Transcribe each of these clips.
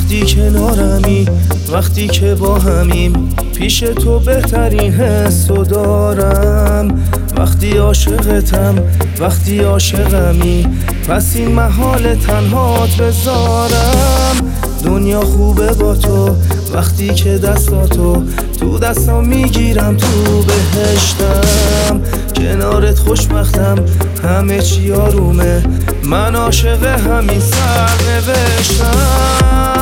وقتی کنارمی، وقتی که با همیم، پیش تو بهترین حسو دارم. وقتی عاشقتم، وقتی عاشقمی، پس این محال تنهات بذارم. دنیا خوبه با تو، وقتی که دستاتو تو دستم میگیرم، تو بهشتم. کنارت خوشبختم، همه چی آرومه، من عاشق همین سرنوشتم.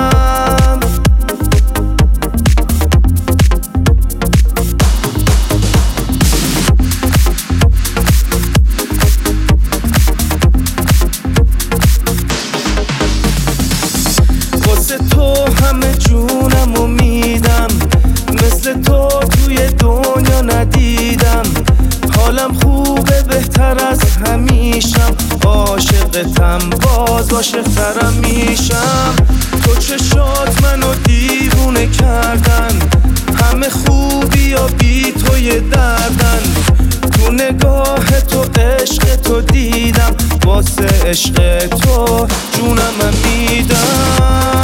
واسه تو همه جونمو میدم، مثل تو توی دنیا ندیدم. حالم خوبه بهتر از همیشم، عاشقتم باز عاشقترم میشم. تو چشات منو دیوونه کردن، همه خوبی یا بی توی دردن. تو نگاه تو عشق تو دیدم، واسه عشق تو جونم میدم.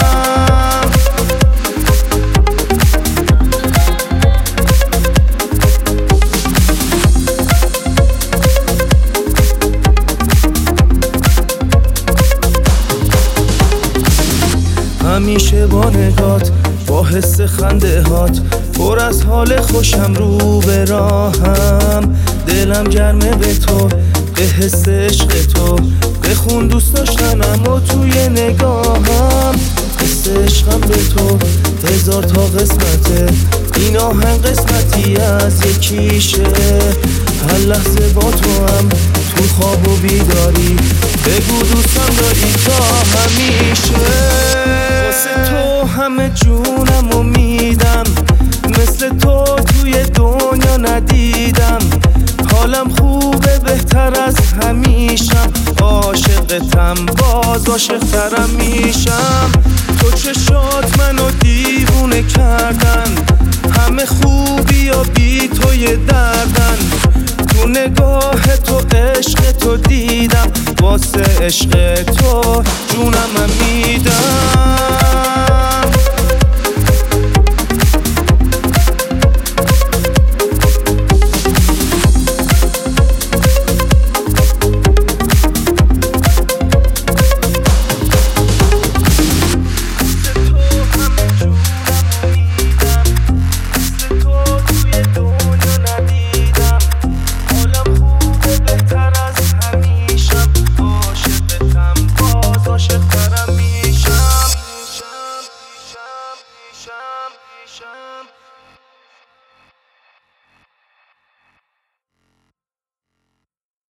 همیشه با نگات، با حس خنده هات، پر از حال خوشم رو به راهم. دلم گرمه به تو، به حس عشق تو، بخون دوست داشتنم و توی نگاهم. حس عشقم به تو 1000 تا قسمته، این آهنگ قسمتی از یکیشه. هر لحظه با تو هم، تو خواب و بیداری، بگو دوستم داری تا همیشه. واسه تو همه جونمو میدم، مثل تو توی دنیا ندیدم. حالم خوبه بهتر از همیشم، عاشقتم باز عاشقترم میشم. تو چشات منو دیوونه کردن، همه خوبی یا بی توی دردن. تو نگاه تو عشق تو دیدم، واسه عشق